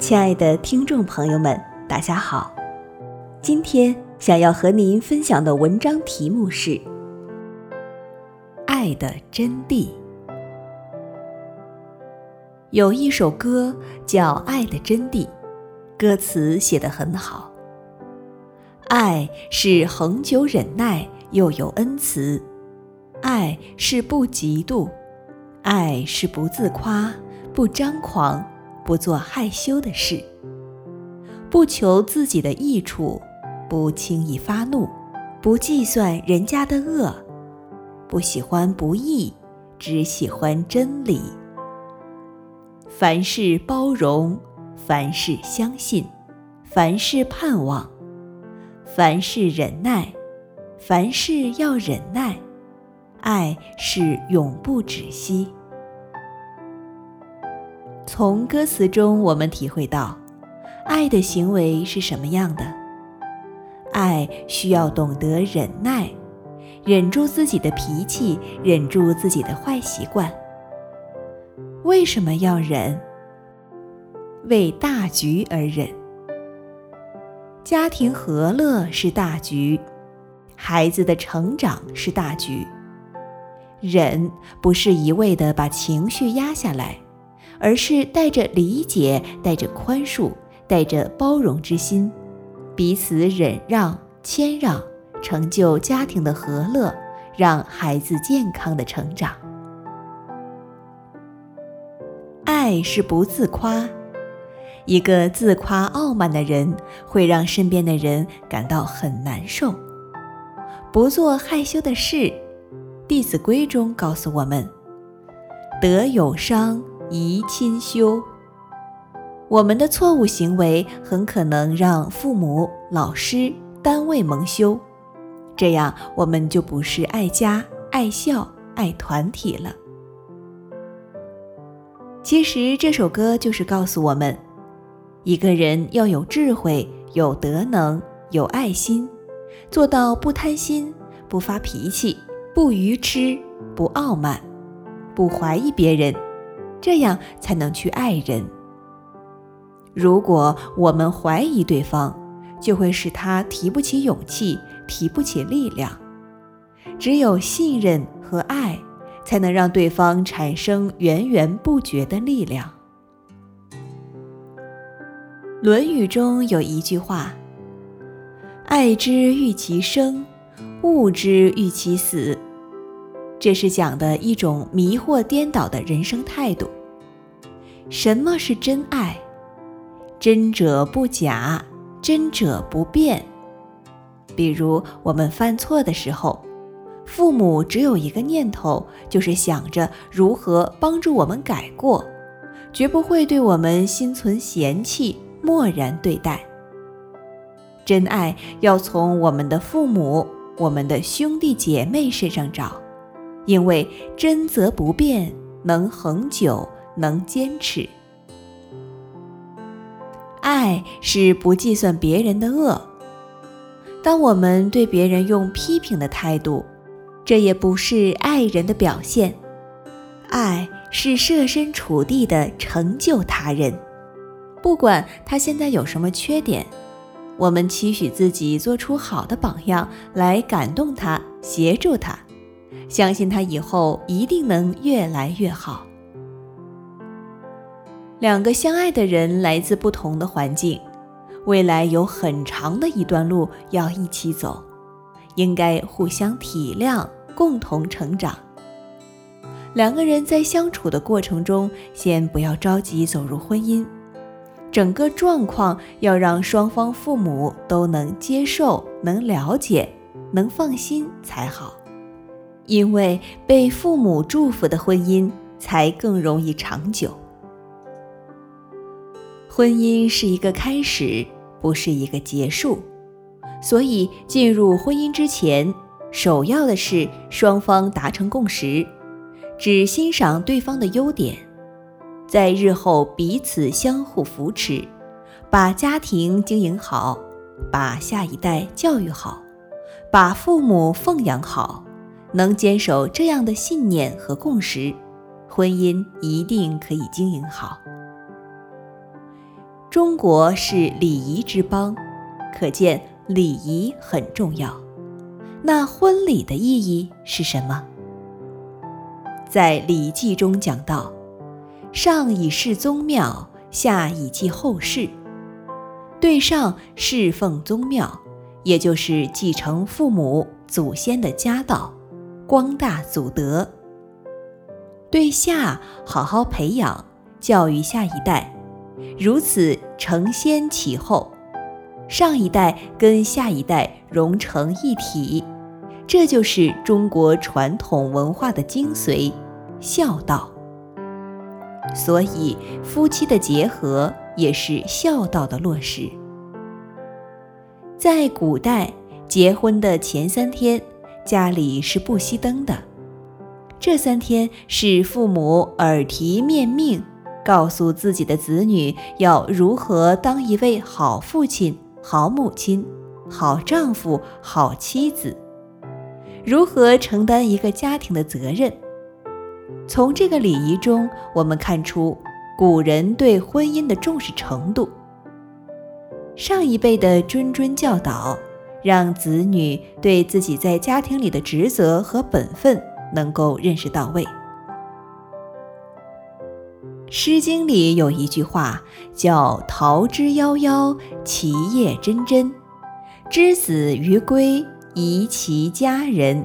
亲爱的听众朋友们，大家好。今天想要和您分享的文章题目是爱的真谛。有一首歌叫《爱的真谛》，歌词写得很好。爱是恒久忍耐，又有恩慈；爱是不嫉妒；爱是不自夸，不张狂，不做害羞的事，不求自己的益处，不轻易发怒，不计算人家的恶，不喜欢不义，只喜欢真理。凡事包容，凡事相信，凡事盼望，凡事忍耐，凡事要忍耐，爱是永不止息。从歌词中我们体会到，爱的行为是什么样的？爱需要懂得忍耐，忍住自己的脾气，忍住自己的坏习惯。为什么要忍？为大局而忍。家庭和乐是大局，孩子的成长是大局。忍不是一味地把情绪压下来，而是带着理解，带着宽恕，带着包容之心，彼此忍让、谦让，成就家庭的和乐，让孩子健康的成长。爱是不自夸，一个自夸傲慢的人会让身边的人感到很难受。不做害羞的事，《弟子规》中告诉我们，德有伤，贻亲羞。我们的错误行为很可能让父母、老师、单位蒙羞，这样我们就不是爱家、爱校、爱团体了。其实这首歌就是告诉我们，一个人要有智慧，有德能，有爱心，做到不贪心，不发脾气，不愚痴，不傲慢，不怀疑别人，这样才能去爱人。如果我们怀疑对方，就会使他提不起勇气，提不起力量。只有信任和爱，才能让对方产生源源不绝的力量。《论语》中有一句话，爱之欲其生，恶之欲其死。这是讲的一种迷惑颠倒的人生态度。什么是真爱？真者不假，真者不变。比如我们犯错的时候，父母只有一个念头，就是想着如何帮助我们改过，绝不会对我们心存嫌弃，漠然对待。真爱要从我们的父母、我们的兄弟姐妹身上找，因为真则不变，能恒久，能坚持。爱是不计算别人的恶。当我们对别人用批评的态度，这也不是爱人的表现。爱是设身处地地成就他人，不管他现在有什么缺点，我们期许自己做出好的榜样来感动他，协助他，相信他以后一定能越来越好。两个相爱的人来自不同的环境，未来有很长的一段路要一起走，应该互相体谅，共同成长。两个人在相处的过程中，先不要着急走入婚姻，整个状况要让双方父母都能接受，能了解，能放心才好。因为被父母祝福的婚姻才更容易长久。婚姻是一个开始，不是一个结束，所以进入婚姻之前，首要的是双方达成共识，只欣赏对方的优点，在日后彼此相互扶持，把家庭经营好，把下一代教育好，把父母奉养好，能坚守这样的信念和共识，婚姻一定可以经营好。 中国是礼仪之邦，可见礼仪很重要。那婚礼的意义是什么？在《礼记》中讲到，上以事宗庙，下以继后事。对上侍奉宗庙，也就是继承父母祖先的家道，光大祖德；对下好好培养教育下一代，如此承先启后，上一代跟下一代融成一体，这就是中国传统文化的精髓，孝道。所以夫妻的结合也是孝道的落实。在古代，结婚的前3天，家里是不熄灯的。这3天是父母耳提面命，告诉自己的子女要如何当一位好父亲、好母亲、好丈夫、好妻子，如何承担一个家庭的责任。从这个礼仪中，我们看出古人对婚姻的重视程度。上一辈的谆谆教导，让子女对自己在家庭里的职责和本分能够认识到位。诗经里有一句话叫桃之夭夭，其叶蓁蓁，之子于归，宜其家人。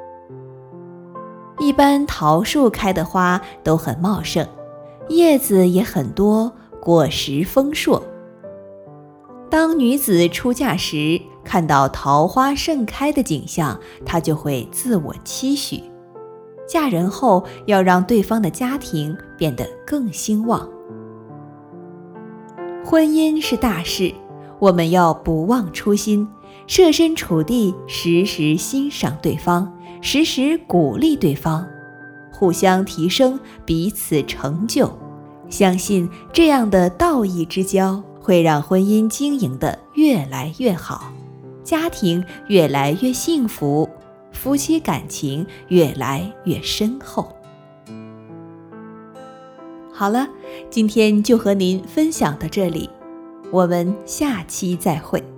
一般桃树开的花都很茂盛，叶子也很多，果实丰硕。当女子出嫁时，看到桃花盛开的景象，她就会自我期许，嫁人后要让对方的家庭变得更兴旺。婚姻是大事，我们要不忘初心，设身处地，时时欣赏对方，时时鼓励对方，互相提升，彼此成就。相信这样的道义之交会让婚姻经营得越来越好，家庭越来越幸福，夫妻感情越来越深厚。好了，今天就和您分享到这里，我们下期再会。